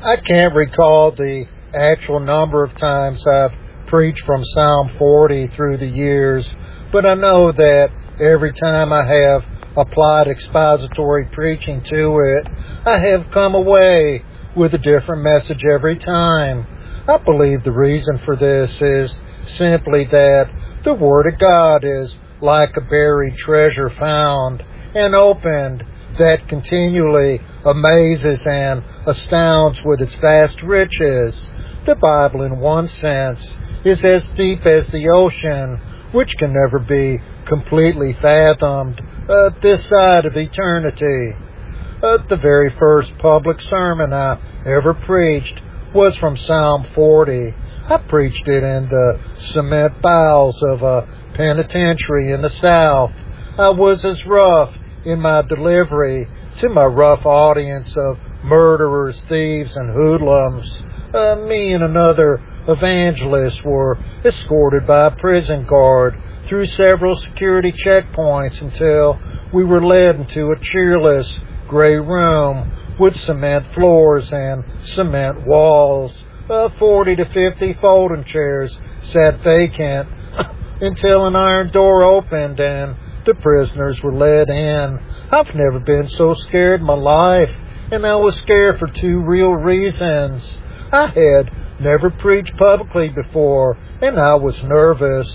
I can't recall the actual number of times I've preached from Psalm 40 through the years, but I know that every time I have applied expository preaching to it, I have come away with a different message every time. I believe the reason for this is simply that the Word of God is like a buried treasure found and opened that continually amazes and astounds with its vast riches. The Bible, in one sense, is as deep as the ocean, which can never be completely fathomed this side of eternity. The very first public sermon I ever preached was from Psalm 40. I preached it in the cement bowels of a penitentiary in the South. I was as rough in my delivery to my rough audience of murderers, thieves, and hoodlums. Me and another evangelist were escorted by a prison guard through several security checkpoints until we were led into a cheerless gray room with cement floors and cement walls. 40 to 50 folding chairs sat vacant until an iron door opened and the prisoners were led in. I've never been so scared in my life, and I was scared for two real reasons. I had never preached publicly before, and I was nervous.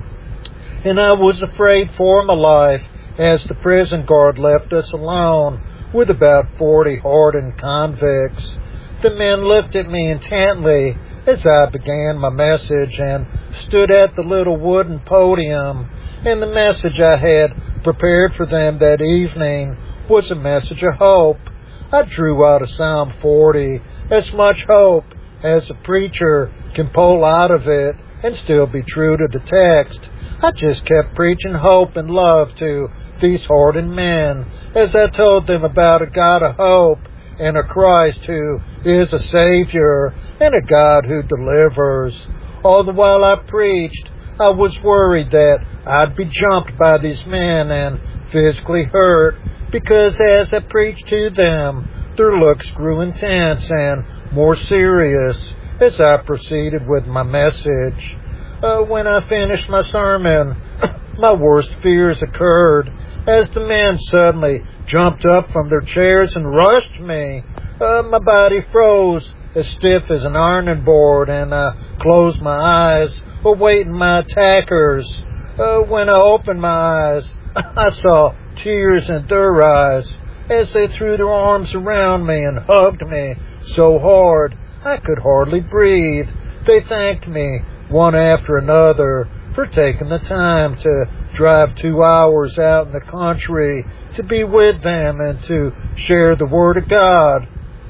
And I was afraid for my life as the prison guard left us alone with about 40 hardened convicts. The men looked at me intently as I began my message and stood at the little wooden podium, and the message I had prepared for them that evening was a message of hope. I drew out of Psalm 40 as much hope as a preacher can pull out of it and still be true to the text. I just kept preaching hope and love to these hardened men as I told them about a God of hope and a Christ who is a Savior and a God who delivers. All the while I preached, I was worried that I'd be jumped by these men and physically hurt, because as I preached to them, their looks grew intense and more serious as I proceeded with my message. When I finished my sermon, my worst fears occurred as the men suddenly jumped up from their chairs and rushed me. My body froze as stiff as an ironing board, and I closed my eyes, awaiting my attackers. When I opened my eyes, I saw tears in their eyes as they threw their arms around me and hugged me so hard I could hardly breathe. They thanked me one after another for taking the time to drive 2 hours out in the country to be with them and to share the Word of God.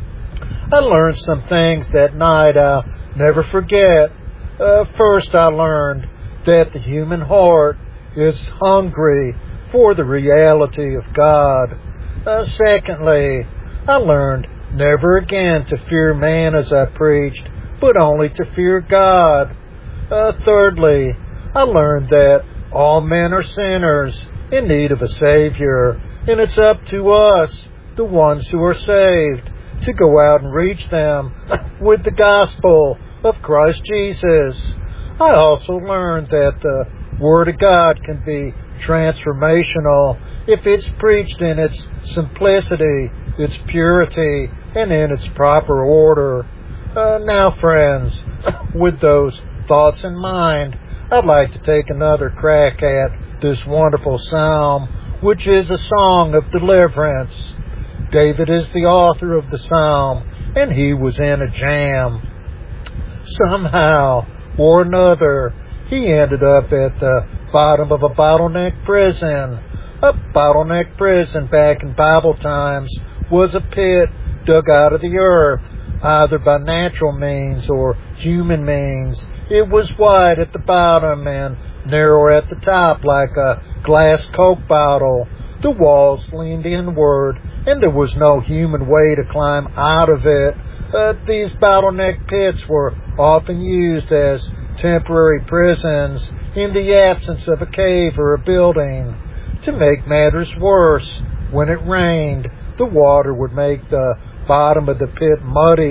I learned some things that night I'll never forget. First, I learned that the human heart is hungry for the reality of God. Secondly, I learned never again to fear man as I preached, but only to fear God. Thirdly, I learned that all men are sinners in need of a Savior, and it's up to us, the ones who are saved, to go out and reach them with the gospel of Christ Jesus. I also learned that the Word of God can be transformational if it's preached in its simplicity, its purity, and in its proper order. Now, friends, with those thoughts in mind, I'd like to take another crack at this wonderful psalm, which is a song of deliverance. David is the author of the psalm, and he was in a jam. Somehow or another, he ended up at the bottom of a bottleneck prison. A bottleneck prison back in Bible times was a pit dug out of the earth, either by natural means or human means. It was wide at the bottom and narrow at the top like a glass Coke bottle. The walls leaned inward, and there was no human way to climb out of it. These bottleneck pits were often used as temporary prisons in the absence of a cave or a building. To make matters worse, when it rained, the water would make the bottom of the pit muddy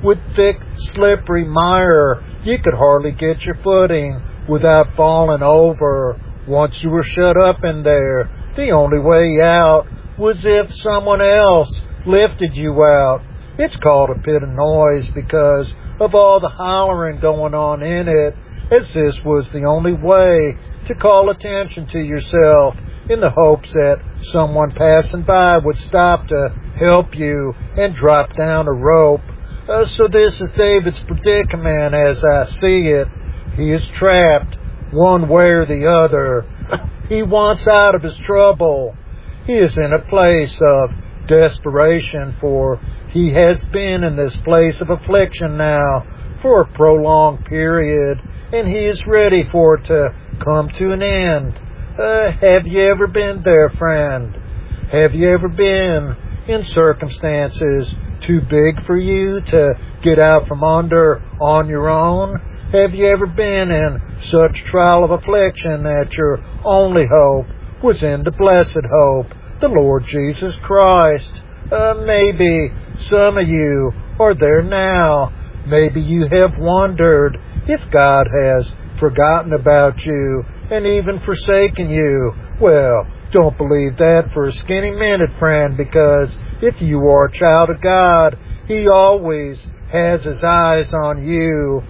with thick, slippery mire. You could hardly get your footing without falling over. Once you were shut up in there, the only way out was if someone else lifted you out. It's called a pit of noise because of all the hollering going on in it, as this was the only way to call attention to yourself in the hopes that someone passing by would stop to help you and drop down a rope. So this is David's predicament as I see it. He is trapped one way or the other. He wants out of his trouble. He is in a place of desperation, for he has been in this place of affliction now for a prolonged period, and he is ready for it to come to an end. Have you ever been there, friend? Have you ever been in circumstances too big for you to get out from under on your own? Have you ever been in such trial of affliction that your only hope was in the blessed hope, the Lord Jesus Christ? Maybe some of you are there now. Maybe you have wondered if God has forgotten about you and even forsaken you. Well, don't believe that for a skinny minute, friend, because if you are a child of God, He always has His eyes on you.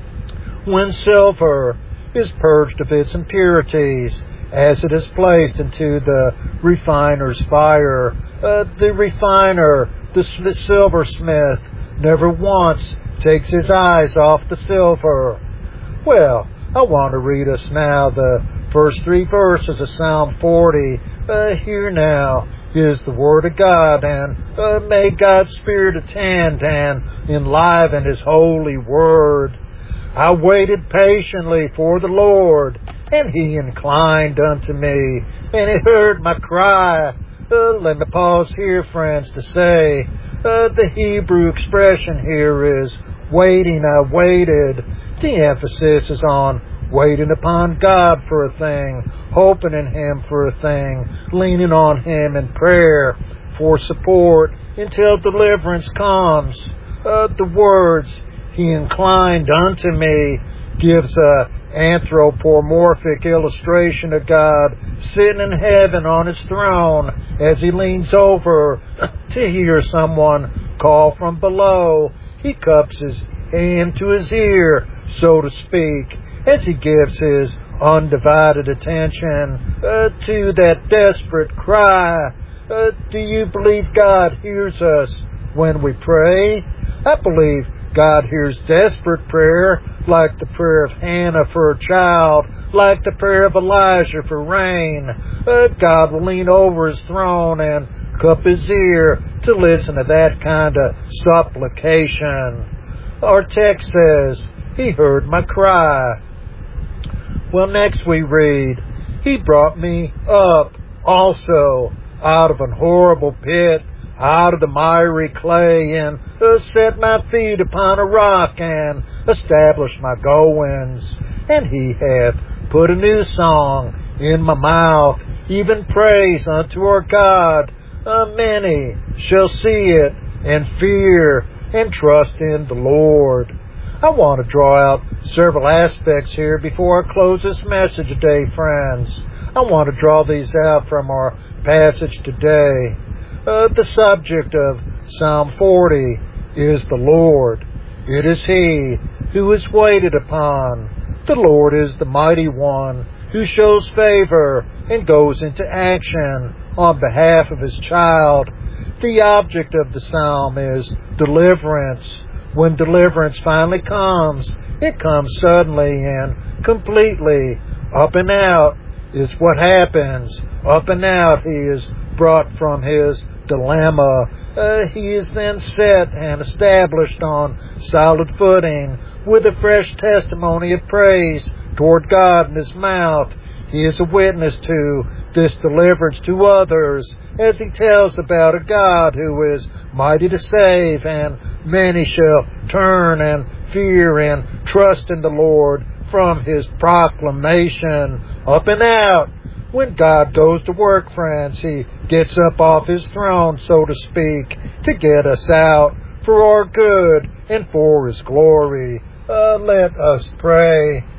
When silver is purged of its impurities, as it is placed into the refiner's fire, the refiner, the silversmith, never once takes his eyes off the silver. Well, I want to read us now the first 3 verses of Psalm 40. Here now is the Word of God, and may God's Spirit attend and enliven His holy Word. I waited patiently for the Lord, and He inclined unto me, and He heard my cry. Let me pause here, friends, to say the Hebrew expression here is waiting. I waited. The emphasis is on waiting upon God for a thing, hoping in Him for a thing, leaning on Him in prayer for support until deliverance comes. The words, He inclined unto me, gives a anthropomorphic illustration of God sitting in heaven on His throne as He leans over to hear someone call from below. He cups His hand to His ear, so to speak, as He gives His undivided attention to that desperate cry. Do you believe God hears us when we pray? I believe God hears desperate prayer, like the prayer of Hannah for her child, like the prayer of Elijah for rain. God will lean over His throne and cup His ear to listen to that kind of supplication. Our text says, He heard my cry. Well, next we read, He brought me up also out of an horrible pit, out of the miry clay, and set my feet upon a rock, and established my goings. And He hath put a new song in my mouth, even praise unto our God. Many shall see it, and fear, and trust in the Lord. I want to draw out several aspects here before I close this message today, friends. I want to draw these out from our passage today. The subject of Psalm 40 is the Lord. It is He who is waited upon. The Lord is the mighty one who shows favor and goes into action on behalf of His child. The object of the psalm is deliverance. When deliverance finally comes, it comes suddenly and completely. Up and out is what happens. Up and out He is brought from his dilemma. He is then set and established on solid footing with a fresh testimony of praise toward God in his mouth. He is a witness to this deliverance to others, as he tells about a God who is mighty to save, and many shall turn and fear and trust in the Lord from his proclamation. Up and out. When God goes to work, friends, He gets up off His throne, so to speak, to get us out. for our good and for His glory. Let us pray.